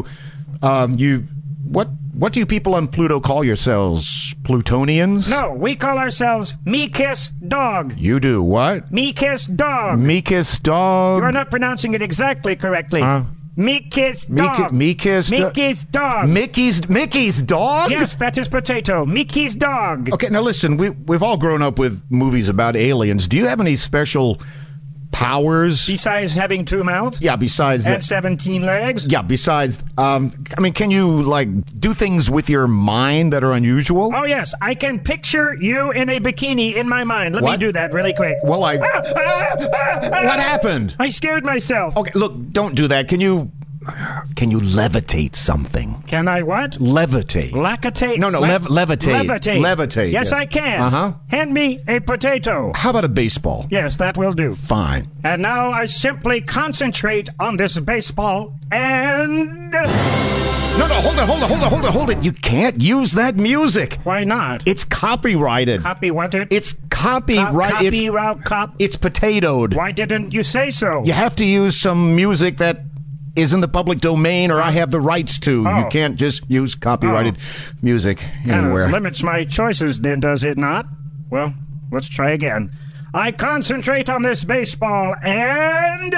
what do you people on Pluto call yourselves? Plutonians? No, we call ourselves Me Kiss Dog. You do what? Me Kiss Dog. Me Kiss Dog? You are not pronouncing it exactly correctly. Me Kiss Dog. Me Kiss Dog. Mickey's dog? Yes, that is potato. Mickey's dog. Okay, now listen, we've all grown up with movies about aliens. Do you have any special powers? Besides having 2 mouths? Yeah, besides that. And 17 legs? Yeah, besides, can you, do things with your mind that are unusual? Oh, yes. I can picture you in a bikini in my mind. Let me do that really quick. Well, what happened? I scared myself. Okay, look, don't do that. Can you levitate something? Can I what? Levitate. Lacatate? No, levitate. Levitate. Yes, I can. Uh-huh. Hand me a potato. How about a baseball? Yes, that will do. Fine. And now I simply concentrate on this baseball and... No, hold it. You can't use that music. Why not? It's copyrighted. Copyrighted? It's copyrighted. It's potatoed. Why didn't you say so? You have to use some music that is in the public domain, or I have the rights to. Oh. You can't just use copyrighted music anywhere. Kind of limits my choices, then, does it not? Well, let's try again. I concentrate on this baseball, and...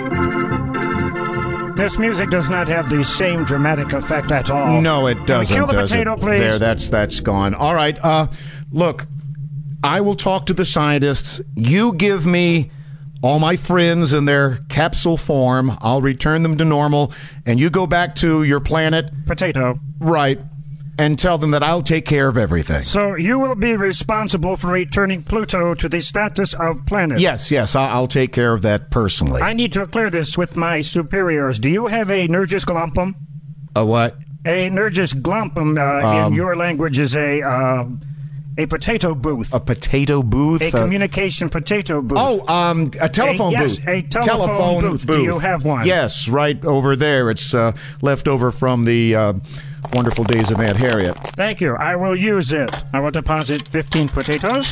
This music does not have the same dramatic effect at all. No, it doesn't. Can we kill the potato, please? There, that's gone. All right, look, I will talk to the scientists. You give me all my friends in their capsule form. I'll return them to normal, and you go back to your planet. Potato. Right. And tell them that I'll take care of everything. So you will be responsible for returning Pluto to the status of planet? Yes, I'll take care of that personally. I need to clear this with my superiors. Do you have a Nergis Glumpum? A what? A Nergis Glumpum, in your language, is a A potato booth. A potato booth? A communication potato booth. Oh, a telephone booth. Yes, a telephone booth. Do you have one? Yes, right over there. It's left over from the wonderful days of Aunt Harriet. Thank you. I will use it. I will deposit 15 potatoes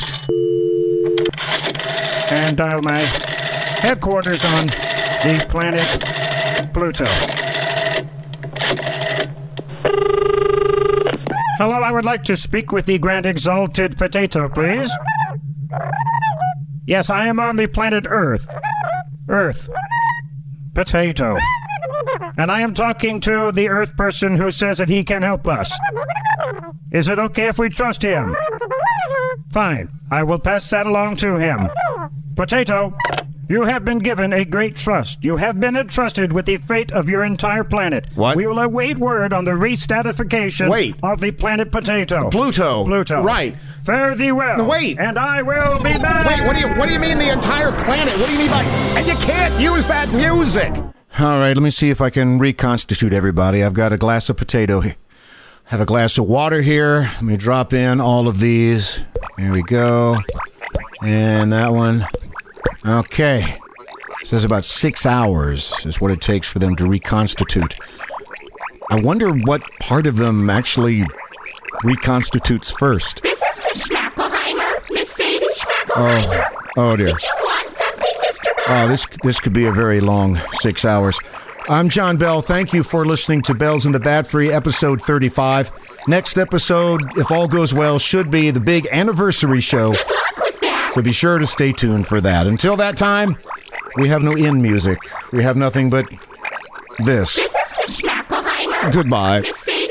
and dial my headquarters on the planet Pluto. Hello, I would like to speak with the Grand Exalted Potato, please. Yes, I am on the planet Earth. Earth. Potato. And I am talking to the Earth person who says that he can help us. Is it okay if we trust him? Fine. I will pass that along to him. Potato, you have been given a great trust. You have been entrusted with the fate of your entire planet. What? We will await word on the restatification of the planet Potato. Pluto. Pluto. Right. Fare thee well. No, wait. And I will be back. Wait, what do you mean the entire planet? What do you mean by... And you can't use that music. All right, let me see if I can reconstitute everybody. I've got a glass of potato here. Have a glass of water here. Let me drop in all of these. There we go. And that one. Okay. It says about 6 hours is what it takes for them to reconstitute. I wonder what part of them actually reconstitutes first. Mrs. Schmackelheimer, Miss Sadie Schmackelheimer. Oh dear. Did you want something, Mr. Oh, this could be a very long 6 hours. I'm John Bell. Thank you for listening to Bells in the Bat Free, episode 35. Next episode, if all goes well, should be the big anniversary show. So be sure to stay tuned for that. Until that time, we have no end music. We have nothing but this. Goodbye.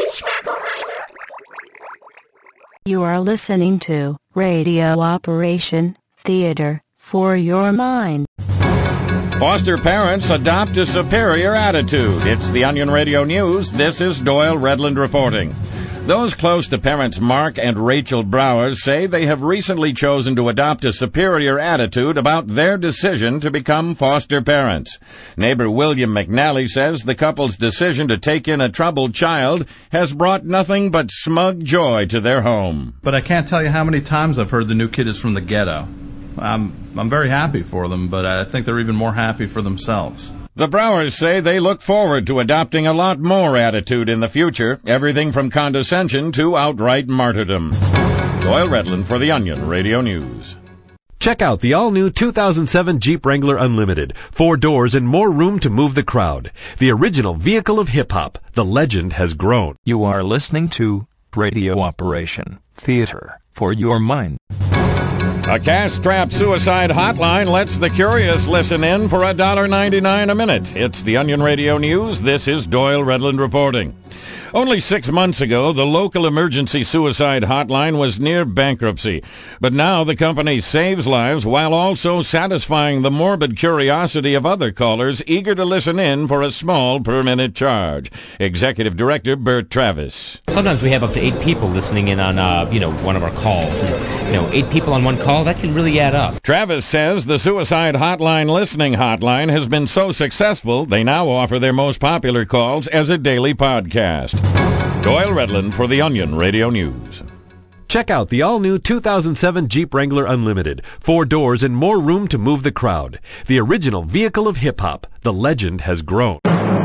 You are listening to Radio Operation Theater for Your Mind. Foster parents adopt a superior attitude. It's the Onion Radio News. This is Doyle Redland reporting. Those close to parents Mark and Rachel Browers say they have recently chosen to adopt a superior attitude about their decision to become foster parents. Neighbor William McNally says the couple's decision to take in a troubled child has brought nothing but smug joy to their home. But I can't tell you how many times I've heard the new kid is from the ghetto. I'm very happy for them, but I think they're even more happy for themselves. The Browers say they look forward to adopting a lot more attitude in the future, everything from condescension to outright martyrdom. Doyle Redland for the Onion Radio News. Check out the all-new 2007 Jeep Wrangler Unlimited. 4 doors and more room to move the crowd. The original vehicle of hip-hop. The legend has grown. You are listening to Radio Operation Theater for Your Mind. A cash-strapped suicide hotline lets the curious listen in for $1.99 a minute. It's the Onion Radio News. This is Doyle Redland reporting. Only 6 months ago, the local emergency suicide hotline was near bankruptcy. But now the company saves lives while also satisfying the morbid curiosity of other callers eager to listen in for a small per-minute charge. Executive Director Bert Travis. Sometimes we have up to 8 people listening in on, one of our calls. And, 8 people on one call, that can really add up. Travis says the suicide hotline listening hotline has been so successful, they now offer their most popular calls as a daily podcast. Doyle Redland for the Onion Radio News. Check out the all-new 2007 Jeep Wrangler Unlimited. 4 doors and more room to move the crowd. The original vehicle of hip-hop. The legend has grown.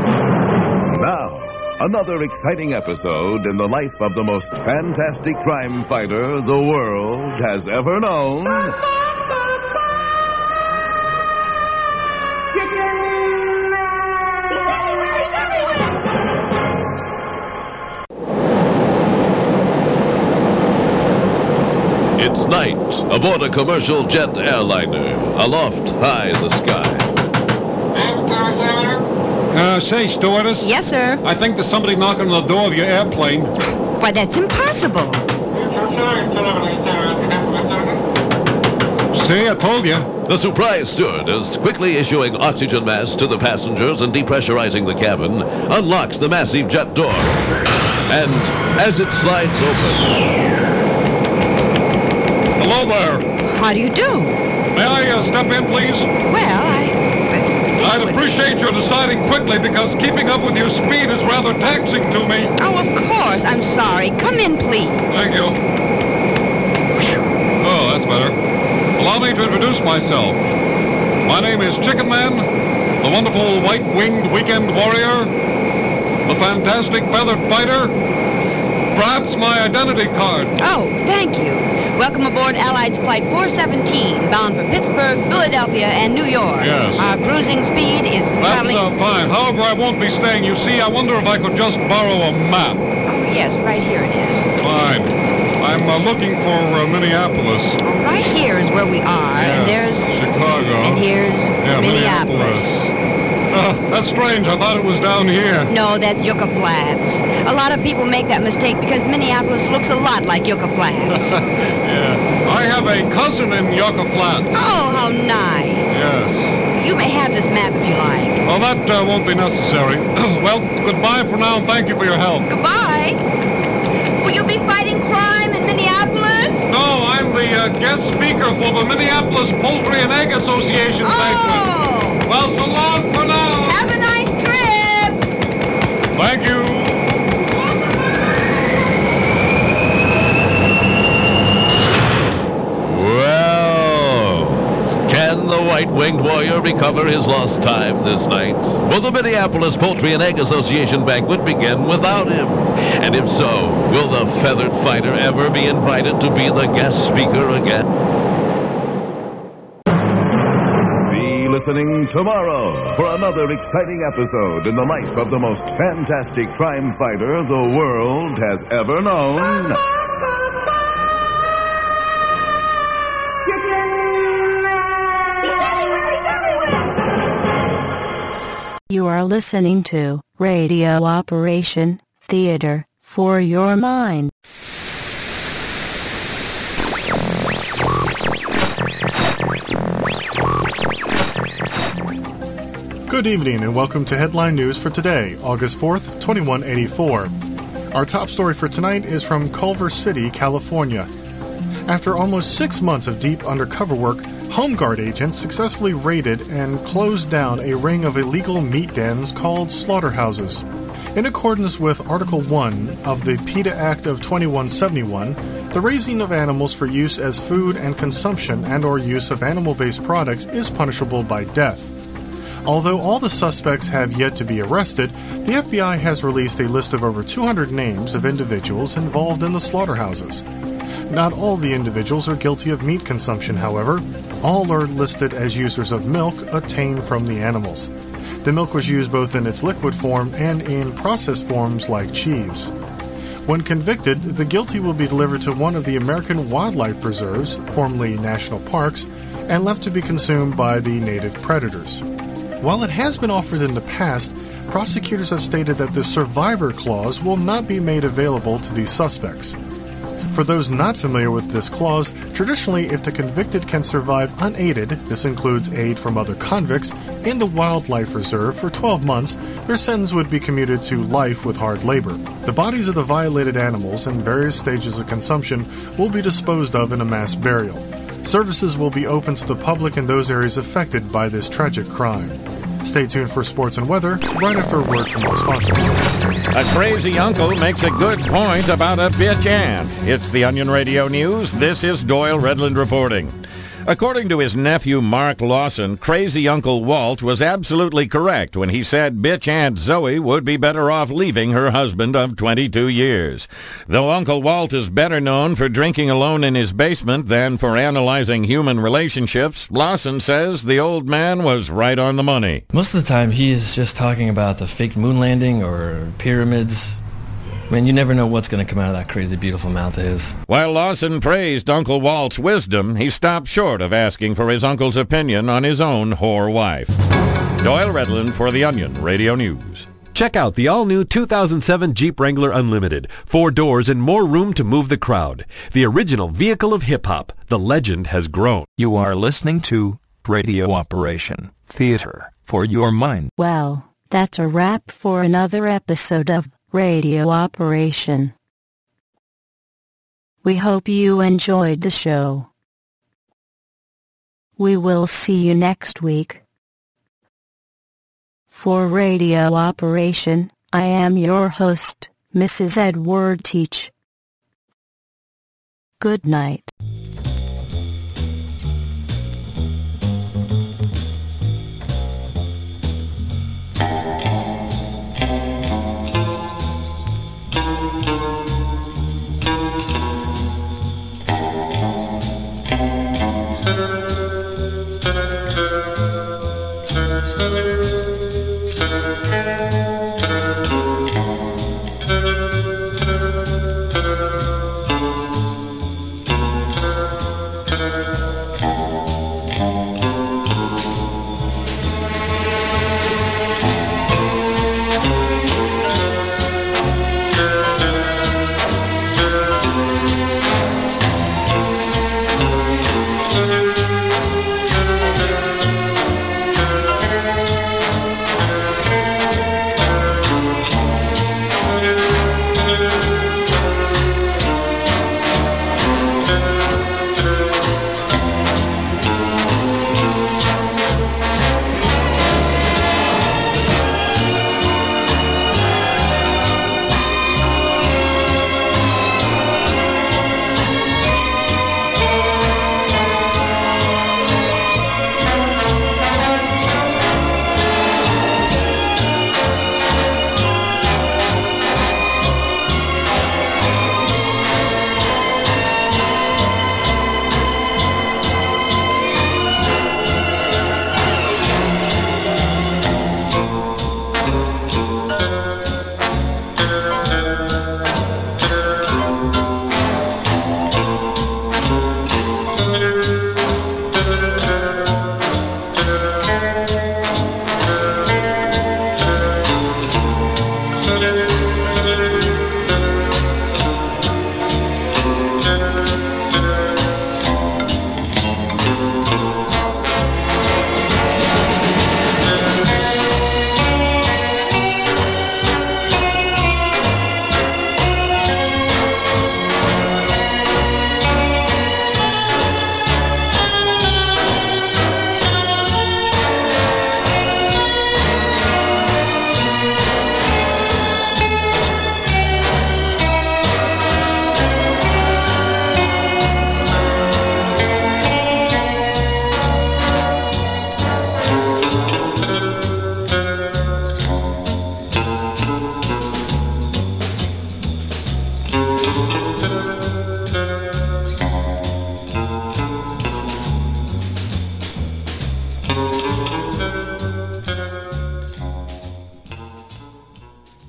Now, another exciting episode in the life of the most fantastic crime fighter the world has ever known. It's night aboard a commercial jet airliner, aloft high in the sky. Say, stewardess. Yes, sir. I think there's somebody knocking on the door of your airplane. Why, that's impossible. See, I told you. The surprise stewardess, quickly issuing oxygen masks to the passengers and depressurizing the cabin, unlocks the massive jet door. And as it slides open... Hello there. How do you do? May I step in, please? Well, I'd appreciate your deciding quickly because keeping up with your speed is rather taxing to me. Oh, of course. I'm sorry. Come in, please. Thank you. that's better. Allow me to introduce myself. My name is Chicken Man, the wonderful white-winged weekend warrior, the fantastic feathered fighter, perhaps my identity card. Oh, thank you. Welcome aboard Allied Flight 417, bound for Pittsburgh, Philadelphia, and New York. Yes. Our cruising speed is That's currently... fine. However, I won't be staying. You see, I wonder if I could just borrow a map. Oh, yes, right here it is. Fine. I'm looking for Minneapolis. Right here is where we are, and there's... Chicago. And here's Minneapolis. That's strange. I thought it was down here. No, that's Yucca Flats. A lot of people make that mistake because Minneapolis looks a lot like Yucca Flats. Yeah. I have a cousin in Yucca Flats. Oh, how nice. Yes. You may have this map if you like. Well, that won't be necessary. Well, goodbye for now, and thank you for your help. Goodbye. Will you be fighting crime in Minneapolis? No, I'm the guest speaker for the Minneapolis Poultry and Egg Association banquet. Well, so long for now. Have a nice trip. Thank you. Well, can the white-winged warrior recover his lost time this night? Will the Minneapolis Poultry and Egg Association banquet begin without him? And if so, will the feathered fighter ever be invited to be the guest speaker again? Be listening tomorrow for another exciting episode in the life of the most fantastic crime fighter the world has ever known. You are listening to Radio Operation Theater for Your Mind. Good evening and welcome to Headline News for today, August 4th, 2184. Our top story for tonight is from Culver City, California. After almost 6 months of deep undercover work, Home Guard agents successfully raided and closed down a ring of illegal meat dens called slaughterhouses. In accordance with Article 1 of the PETA Act of 2171, the raising of animals for use as food and consumption and/or use of animal-based products is punishable by death. Although all the suspects have yet to be arrested, the FBI has released a list of over 200 names of individuals involved in the slaughterhouses. Not all the individuals are guilty of meat consumption, however. All are listed as users of milk obtained from the animals. The milk was used both in its liquid form and in processed forms like cheese. When convicted, the guilty will be delivered to one of the American wildlife preserves, formerly national parks, and left to be consumed by the native predators. While it has been offered in the past, prosecutors have stated that the survivor clause will not be made available to these suspects. For those not familiar with this clause, traditionally, if the convicted can survive unaided, this includes aid from other convicts, in the wildlife reserve for 12 months, their sentence would be commuted to life with hard labor. The bodies of the violated animals in various stages of consumption will be disposed of in a mass burial. Services will be open to the public in those areas affected by this tragic crime. Stay tuned for sports and weather right after a word from our sponsors. A crazy uncle makes a good point about a bitch aunt. It's the Onion Radio News. This is Doyle Redland reporting. According to his nephew Mark Lawson, crazy Uncle Walt was absolutely correct when he said bitch Aunt Zoe would be better off leaving her husband of 22 years. Though Uncle Walt is better known for drinking alone in his basement than for analyzing human relationships, Lawson says the old man was right on the money. Most of the time he is just talking about the fake moon landing or pyramids. I mean, you never know what's going to come out of that crazy, beautiful mouth of his. While Lawson praised Uncle Walt's wisdom, he stopped short of asking for his uncle's opinion on his own whore wife. Doyle Redland for the Onion Radio News. Check out the all-new 2007 Jeep Wrangler Unlimited. 4 doors and more room to move the crowd. The original vehicle of hip-hop. The legend has grown. You are listening to Radio Operation Theater for Your Mind. Well, that's a wrap for another episode of Radio Operation. We hope you enjoyed the show. We will see you next week. For Radio Operation, I am your host, Mrs. Edward Teach. Good night.